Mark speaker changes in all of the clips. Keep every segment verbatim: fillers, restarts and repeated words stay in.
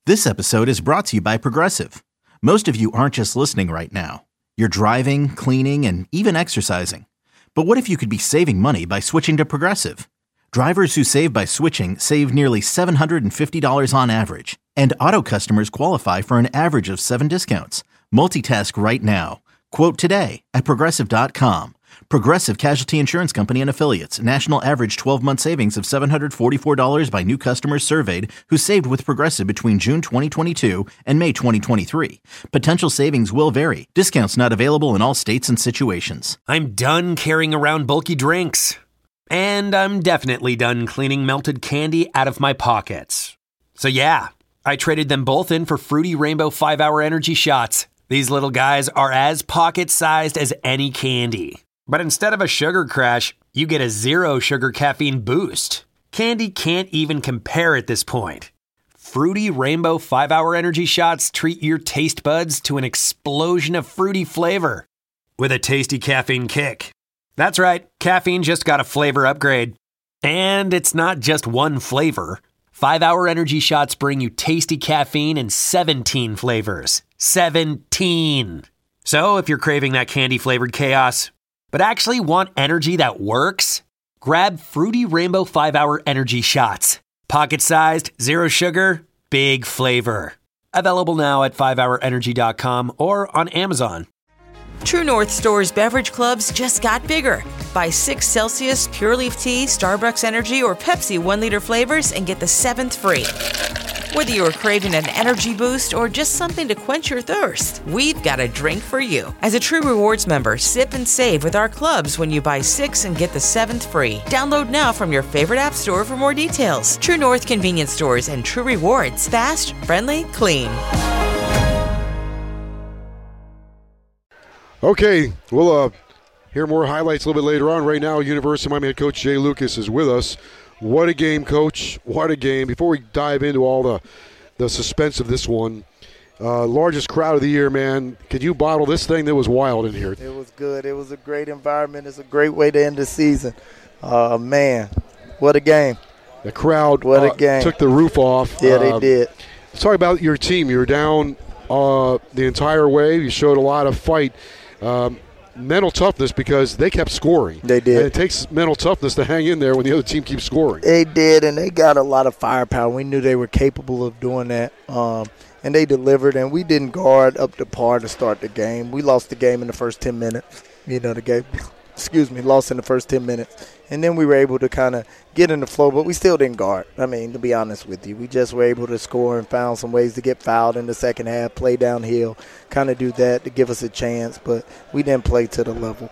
Speaker 1: This episode is brought to you by Progressive. Most of you aren't just listening right now. You're driving, cleaning, and even exercising. But what if you could be saving money by switching to Progressive? Drivers who save by switching save nearly seven hundred fifty dollars on average. And auto customers qualify for an average of seven discounts. Multitask right now. Quote today at Progressive dot com. Progressive Casualty Insurance Company and Affiliates. National average twelve-month savings of seven hundred forty-four dollars by new customers surveyed who saved with Progressive between June twenty twenty-two and May twenty twenty-three. Potential savings will vary. Discounts not available in all states and situations.
Speaker 2: I'm done carrying around bulky drinks. And I'm definitely done cleaning melted candy out of my pockets. So yeah, I traded them both in for Fruity Rainbow five hour Energy Shots. These little guys are as pocket-sized as any candy. But instead of a sugar crash, you get a zero sugar caffeine boost. Candy can't even compare at this point. Fruity Rainbow five hour Energy Shots treat your taste buds to an explosion of fruity flavor with a tasty caffeine kick. That's right, caffeine just got a flavor upgrade. And it's not just one flavor. five hour Energy Shots bring you tasty caffeine in seventeen flavors. seventeen! So if you're craving that candy-flavored chaos, but actually want energy that works, grab Fruity Rainbow five hour Energy Shots. Pocket-sized, zero sugar, big flavor. Available now at five hour energy dot com or on Amazon.
Speaker 3: True North Store's beverage clubs just got bigger. Buy six Celsius, Pure Leaf Tea, Starbucks Energy, or Pepsi one liter flavors and get the seventh free. Whether you're craving an energy boost or just something to quench your thirst, we've got a drink for you. As a True Rewards member, sip and save with our clubs when you buy six and get the seventh free. Download now from your favorite app store for more details. True North Convenience Stores and True Rewards. Fast, friendly, clean.
Speaker 4: Okay, we'll uh, hear more highlights a little bit later on. Right now, University of Miami head coach Jay Lucas is with us. What a game, Coach. What a game. Before we dive into all the, the suspense of this one, uh, largest crowd of the year, man. Could you bottle this thing? That was wild in here.
Speaker 5: It was good. It was a great environment. It's a great way to end the season. Uh, man, what a game.
Speaker 4: The crowd
Speaker 5: what a
Speaker 4: uh,
Speaker 5: game.
Speaker 4: took the roof off.
Speaker 5: Yeah,
Speaker 4: uh,
Speaker 5: they did.
Speaker 4: Let's talk about your team. You were down uh, the entire way. You showed a lot of fight. Um, mental toughness because they kept scoring.
Speaker 5: They did.
Speaker 4: And it takes mental toughness to hang in there when the other team keeps scoring.
Speaker 5: They did, and they got a lot of firepower. We knew they were capable of doing that, um, and they delivered, and we didn't guard up to par to start the game. We lost the game in the first ten minutes. You know, the game, excuse me, lost in the first ten minutes. And then we were able to kind of get in the flow, but we still didn't guard. I mean, to be honest with you, we just were able to score and found some ways to get fouled in the second half, play downhill, kind of do that to give us a chance, but we didn't play to the level.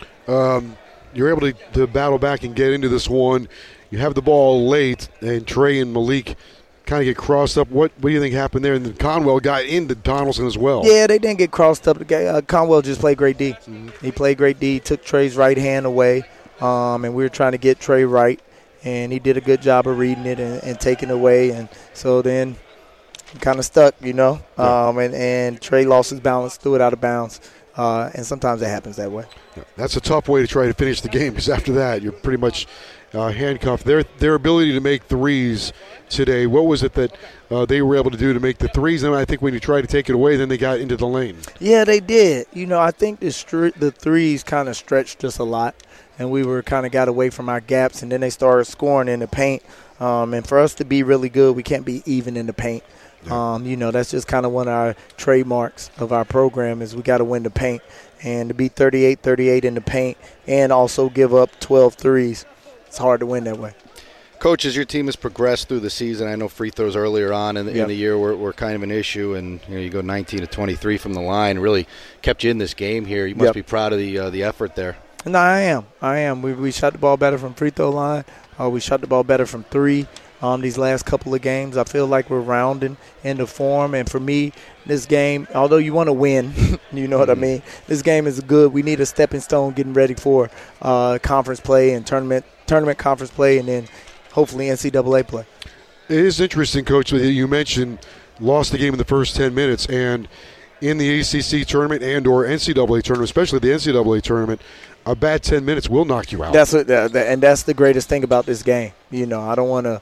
Speaker 4: Um, you're able to, to battle back and get into this one. You have the ball late, and Trey and Malik kind of get crossed up. What, what do you think happened there? And then Conwell got into Donaldson as well.
Speaker 5: Yeah, they didn't get crossed up. Uh, Conwell just played great D. Mm-hmm. He played great D, took Trey's right hand away. Um, and we were trying to get Trey right, and he did a good job of reading it and, and taking it away. And so then kind of stuck, you know, um, and, and Trey lost his balance, threw it out of bounds. Uh, and sometimes it happens that way.
Speaker 4: That's a tough way to try to finish the game because after that you're pretty much uh, handcuffed. Their their ability to make threes today, what was it that uh, they were able to do to make the threes? And I think when you tried to take it away, then they got into the lane.
Speaker 5: Yeah, they did. You know, I think the, stri- the threes kind of stretched us a lot. And we were kind of got away from our gaps, and then they started scoring in the paint. Um, and for us to be really good, we can't be even in the paint. Yeah. Um, you know, that's just kind of one of our trademarks of our program is we got to win the paint. And to be thirty-eight thirty-eight in the paint and also give up twelve threes, it's hard to win that way.
Speaker 6: Coach, as your team has progressed through the season, I know free throws earlier on in the, yep. in the year were, were kind of an issue, and you know you go nineteen to twenty-three from the line, really kept you in this game here. You must yep. be proud of the uh, the effort there.
Speaker 5: No, I am. I am. We we shot the ball better from free throw line. Uh, we shot the ball better from three. Um, these last couple of games, I feel like we're rounding into form. And for me, this game, although you want to win, you know what I mean. This game is good. We need a stepping stone, getting ready for uh, conference play and tournament tournament conference play, and then hopefully N C double A play.
Speaker 4: It is interesting, Coach. You mentioned lost the game in the first ten minutes, and in the A C C tournament and or N C double A tournament, especially the N C double A tournament, a bad ten minutes will knock you out.
Speaker 5: That's what, and that's the greatest thing about this game. You know, I don't want to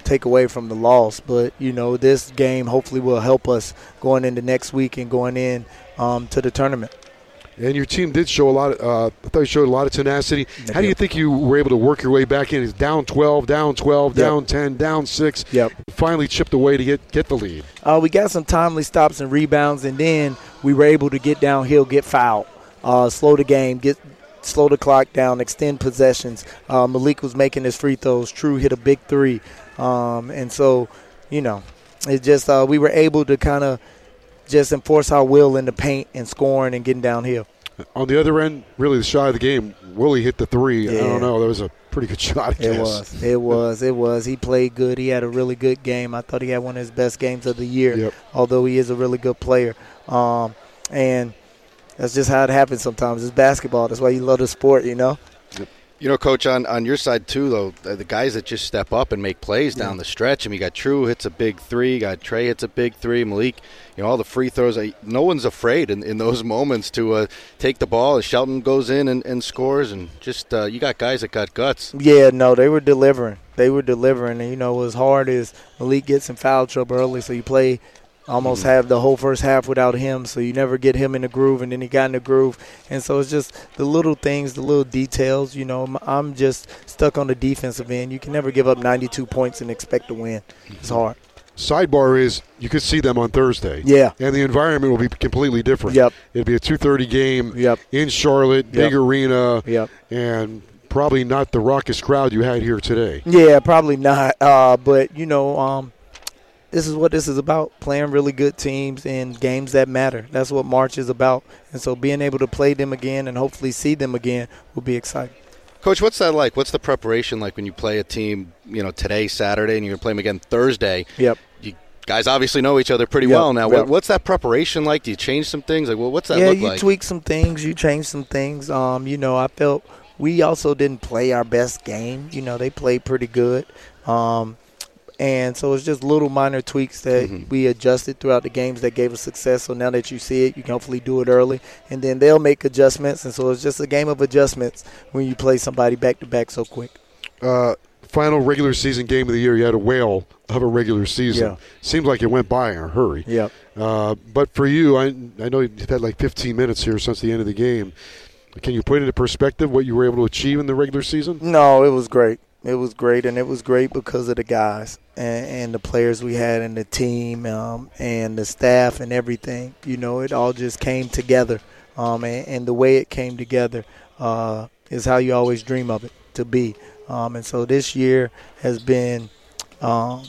Speaker 5: take away from the loss. But, you know, this game hopefully will help us going into next week and going in um, to the tournament.
Speaker 4: And your team did show a lot of, uh, I thought you showed a lot of tenacity. How do you think you were able to work your way back in? It's down twelve, down twelve,
Speaker 5: yep.
Speaker 4: down ten, down six.
Speaker 5: Yep.
Speaker 4: Finally chipped away to get, get the lead.
Speaker 5: Uh, we got some timely stops and rebounds, and then we were able to get downhill, get fouled, uh, slow the game, get slow the clock down, extend possessions. Uh, Malik was making his free throws. True hit a big three. Um, and so, you know, it just uh, we were able to kind of just enforce our will in the paint and scoring and getting downhill.
Speaker 4: On the other end, really the shot of the game, Willie hit the three.
Speaker 5: Yeah.
Speaker 4: I don't know. That was a pretty good shot, I
Speaker 5: It
Speaker 4: guess.
Speaker 5: was. It was. It was. He played good. He had a really good game. I thought he had one of his best games of the year,
Speaker 4: yep.
Speaker 5: although he is a really good player. Um, and that's just how it happens sometimes. It's basketball. That's why you love the sport, you know?
Speaker 6: You know, Coach, on, on your side, too, though, the guys that just step up and make plays down yeah. the stretch. I mean, you got True hits a big three, you got Trey hits a big three, Malik, you know, all the free throws. No one's afraid in, in those moments to uh, take the ball. Shelton goes in and, and scores, and just uh, you got guys that got guts.
Speaker 5: Yeah, no, they were delivering. They were delivering. And, you know, what's hard is Malik gets in foul trouble early, so you play – almost mm-hmm. have the whole first half without him, so you never get him in the groove, and then he got in the groove. And so it's just the little things, the little details. You know, I'm just stuck on the defensive end. You can never give up ninety-two points and expect to win. It's hard.
Speaker 4: Sidebar is you could see them on Thursday.
Speaker 5: Yeah.
Speaker 4: And the environment will be completely different.
Speaker 5: Yep.
Speaker 4: It'll be a two thirty game
Speaker 5: yep.
Speaker 4: in Charlotte, big
Speaker 5: yep.
Speaker 4: arena,
Speaker 5: yep.
Speaker 4: and probably not the raucous crowd you had here today.
Speaker 5: Yeah, probably not. Uh, but, you know, um, this is what this is about, playing really good teams in games that matter. That's what March is about. And so being able to play them again and hopefully see them again will be exciting.
Speaker 6: Coach, what's that like? What's the preparation like when you play a team, you know, today, Saturday, and you're going to play them again Thursday?
Speaker 5: Yep.
Speaker 6: You guys obviously know each other pretty
Speaker 5: yep.
Speaker 6: well now.
Speaker 5: Yep.
Speaker 6: What's that preparation like? Do you change some things? Like, well, what's that
Speaker 5: yeah,
Speaker 6: look
Speaker 5: like? Yeah,
Speaker 6: you
Speaker 5: tweak some things. You change some things. Um, you know, I felt we also didn't play our best game. You know, they played pretty good. Um And so it's just little minor tweaks that mm-hmm. we adjusted throughout the games that gave us success. So now that you see it, you can hopefully do it early. And then they'll make adjustments. And so it's just a game of adjustments when you play somebody back-to-back so quick.
Speaker 4: Uh, final regular season game of the year, you had a whale of a regular season.
Speaker 5: Yeah.
Speaker 4: Seems like it went by in a hurry.
Speaker 5: Yeah.
Speaker 4: Uh, but for you, I, I know you've had like fifteen minutes here since the end of the game. Can you put into perspective what you were able to achieve in the regular season?
Speaker 5: No, it was great. It was great, and it was great because of the guys and, and the players we had and the team um, and the staff and everything. You know, it all just came together, um, and, and the way it came together uh, is how you always dream of it to be. Um, and so this year has been um,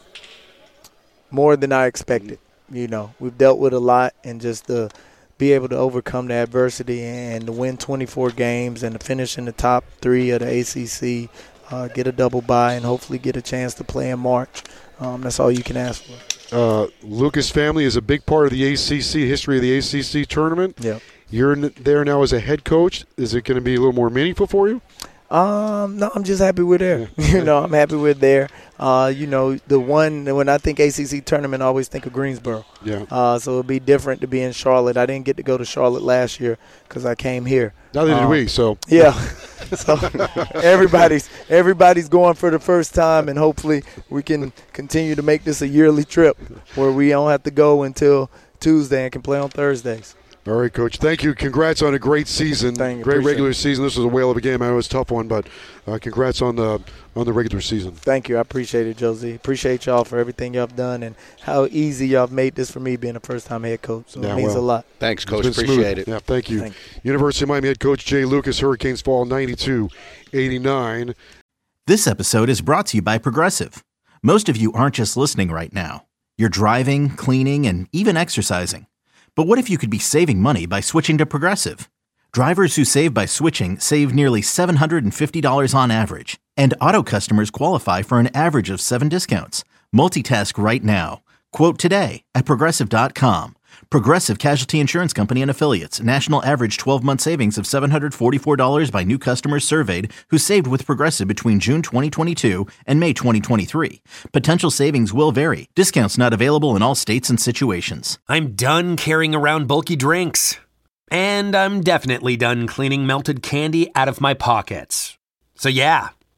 Speaker 5: more than I expected. You know, we've dealt with a lot, and just to be able to overcome the adversity and to win twenty-four games and to finish in the top three of the A C C, Uh, get a double bye, and hopefully get a chance to play in March. Um, that's all you can ask for.
Speaker 4: Uh, Lucas family is a big part of the A C C, history of the A C C tournament.
Speaker 5: Yeah.
Speaker 4: You're there now as a head coach. Is it going to be a little more meaningful for you?
Speaker 5: Um, no, I'm just happy we're there. you know, I'm happy we're there. Uh, you know, the one, when I think A C C tournament, I always think of Greensboro.
Speaker 4: Yeah.
Speaker 5: Uh, so it'll be different to be in Charlotte. I didn't get to go to Charlotte last year because I came here.
Speaker 4: Neither did
Speaker 5: um,
Speaker 4: we, so.
Speaker 5: Yeah. so everybody's everybody's going for the first time, and hopefully we can continue to make this a yearly trip where we don't have to go until Tuesday and can play on Thursdays.
Speaker 4: All right, Coach. Thank you. Congrats on a great season.
Speaker 5: Thank you.
Speaker 4: Great
Speaker 5: Appreciate
Speaker 4: regular
Speaker 5: it.
Speaker 4: season. This was a whale of a game. I know it was a tough one, but uh, congrats on the on the regular season.
Speaker 5: Thank you. I appreciate it, Josie. Appreciate y'all for everything y'all have done and how easy y'all have made this for me being a first-time head coach. So
Speaker 4: yeah,
Speaker 5: it means
Speaker 4: well,
Speaker 5: a lot.
Speaker 6: Thanks, Coach. Appreciate
Speaker 4: smooth.
Speaker 6: it.
Speaker 4: Yeah, thank you.
Speaker 5: Thank you.
Speaker 4: University of Miami head coach Jay Lucas. Hurricanes fall ninety-two eighty-nine.
Speaker 1: This episode is brought to you by Progressive. Most of you aren't just listening right now. You're driving, cleaning, and even exercising. But what if you could be saving money by switching to Progressive? Drivers who save by switching save nearly seven hundred fifty dollars on average. And auto customers qualify for an average of seven discounts. Multitask right now. Quote today at Progressive dot com. Progressive Casualty Insurance Company and Affiliates. National average twelve-month savings of seven hundred forty-four dollars by new customers surveyed who saved with Progressive between June twenty twenty-two and May twenty twenty-three. Potential savings will vary. Discounts not available in all states and situations.
Speaker 2: I'm done carrying around bulky drinks. And I'm definitely done cleaning melted candy out of my pockets. So yeah,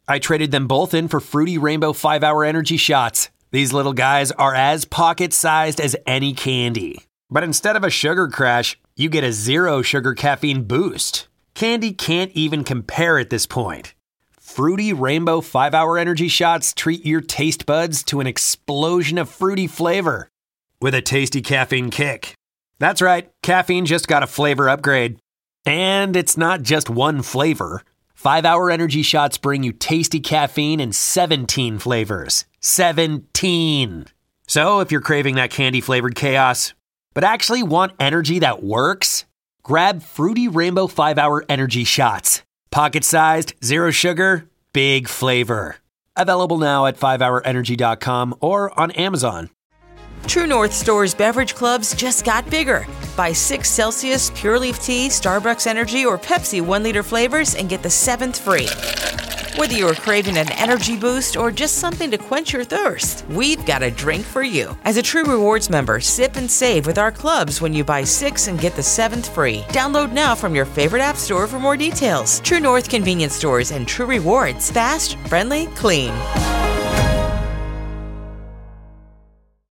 Speaker 2: I traded them both in for Fruity Rainbow five hour Energy Shots. These little guys are as pocket-sized as any candy. But instead of a sugar crash, you get a zero sugar caffeine boost. Candy can't even compare at this point. Fruity Rainbow five hour Energy Shots treat your taste buds to an explosion of fruity flavor with a tasty caffeine kick. That's right, caffeine just got a flavor upgrade. And it's not just one flavor. five hour Energy Shots bring you tasty caffeine in seventeen flavors. seventeen! So if you're craving that candy-flavored chaos, but actually want energy that works, grab Fruity Rainbow five hour Energy Shots. Pocket-sized, zero sugar, big flavor. Available now at five hour energy dot com or on Amazon.
Speaker 3: True North Store's beverage clubs just got bigger. Buy six Celsius Pure Leaf Tea, Starbucks Energy, or Pepsi one liter flavors and get the seventh free. Whether you're craving an energy boost or just something to quench your thirst, we've got a drink for you. As a True Rewards member, sip and save with our clubs when you buy six and get the seventh free. Download now from your favorite app store for more details. True North Convenience Stores and True Rewards. Fast, friendly, clean.